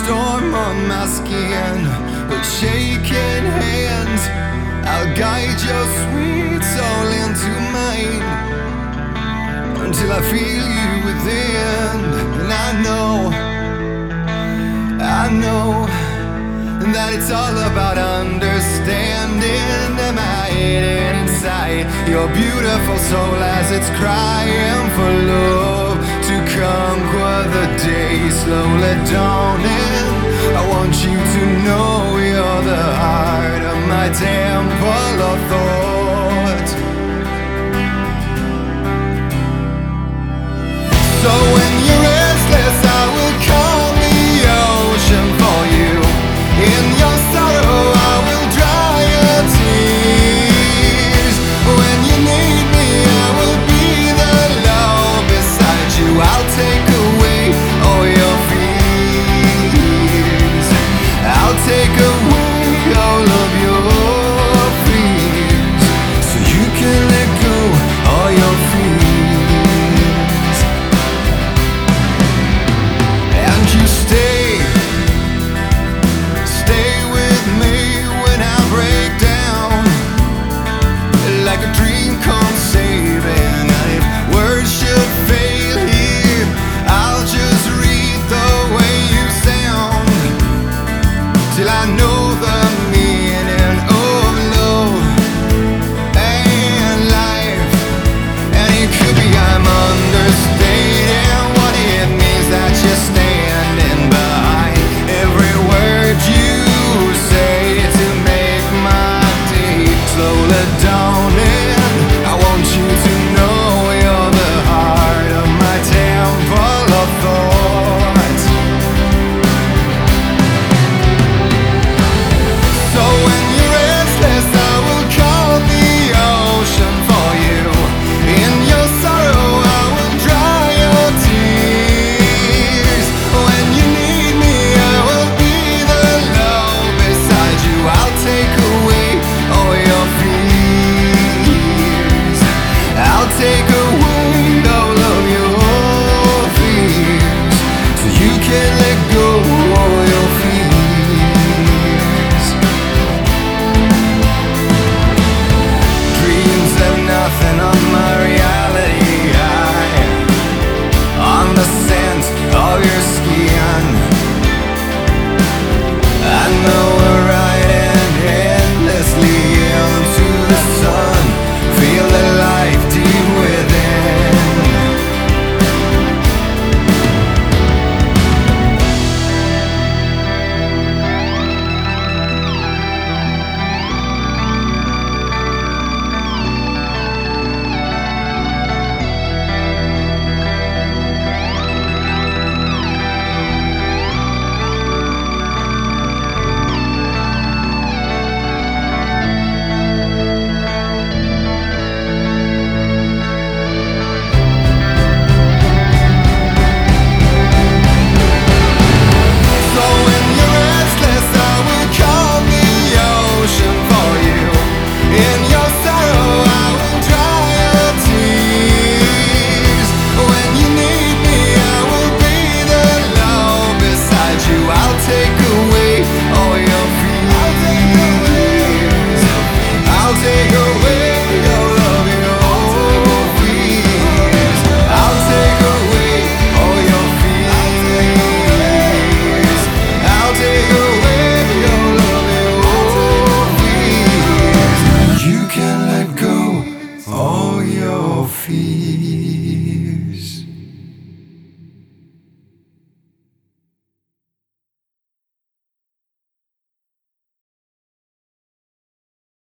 storm on my skin. With shaking hands, I'll guide your sweet soul into mine, until I feel you within. And I know that it's all about understanding. Am I hidden inside your beautiful soul as it's crying for love to conquer the day slowly dawning? I want you to know you're the heart of my temple of thought.